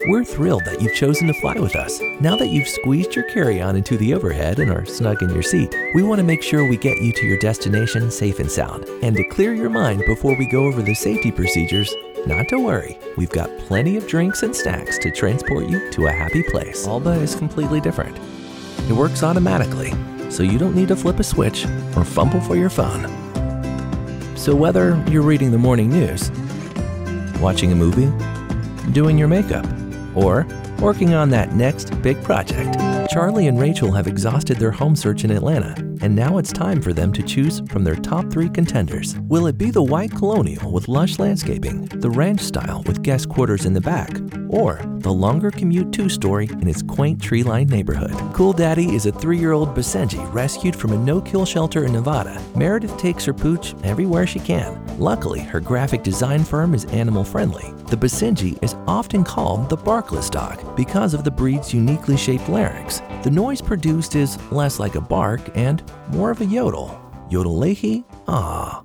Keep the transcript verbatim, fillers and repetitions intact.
We're thrilled that you've chosen to fly with us. Now that you've squeezed your carry-on into the overhead and are snug in your seat, we want to make sure we get you to your destination safe and sound. And to clear your mind before we go over the safety procedures, not to worry, we've got plenty of drinks and snacks to transport you to a happy place. Alba is completely different. It works automatically, so you don't need to flip a switch or fumble for your phone. So whether you're reading the morning news, watching a movie, doing your makeup, or working on that next big project, Charlie and Rachel have exhausted their home search in Atlanta, and now it's time for them to choose from their top three contenders. Will it be the white colonial with lush landscaping, the ranch style with guest quarters in the back, or the longer commute two-story in its quaint tree-lined neighborhood? Cool Daddy is a three-year-old Basenji rescued from a no-kill shelter in Nevada. Meredith takes her pooch everywhere she can. Luckily, her graphic design firm is animal-friendly. The Basenji is often called the barkless dog because of the breed's uniquely shaped larynx. The noise produced is less like a bark and more of a yodel. Yodel-lehi, ah.